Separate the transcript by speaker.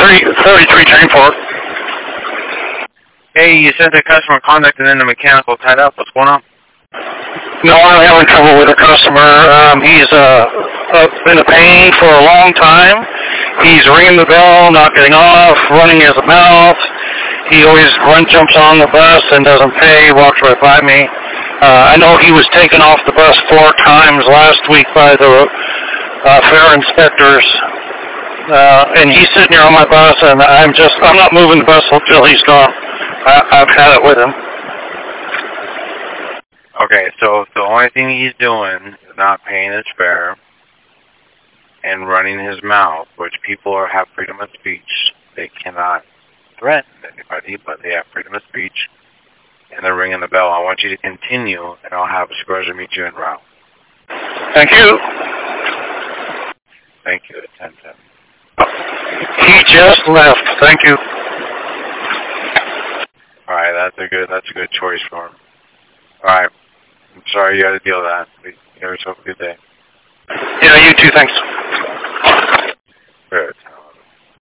Speaker 1: 33 train for.
Speaker 2: Hey, you said the customer contacted and then the mechanical tied up. What's going on?
Speaker 1: No, I'm having trouble with the customer. He's been a pain for a long time. He's ringing the bell, not getting off, running his mouth. He always jumps on the bus and doesn't pay, walks right by me. I know he was taken off the bus 4 times last week by the fare inspectors. And he's sitting here on my bus, and I'm not moving the bus until he's gone. I've had it with him.
Speaker 2: Okay, so the only thing he's doing is not paying his fare and running his mouth, which people have freedom of speech. They cannot threaten anybody, but they have freedom of speech, and they're ringing the bell. I want you to continue, and I'll have a supervisor meet you en route.
Speaker 1: Thank you.
Speaker 2: Thank you. 10-10.
Speaker 1: He just left. Thank you.
Speaker 2: All right, that's a good choice for him. All right, I'm sorry you had to deal with that. You have yourself a good day.
Speaker 1: Yeah, you too. Thanks.
Speaker 2: Good.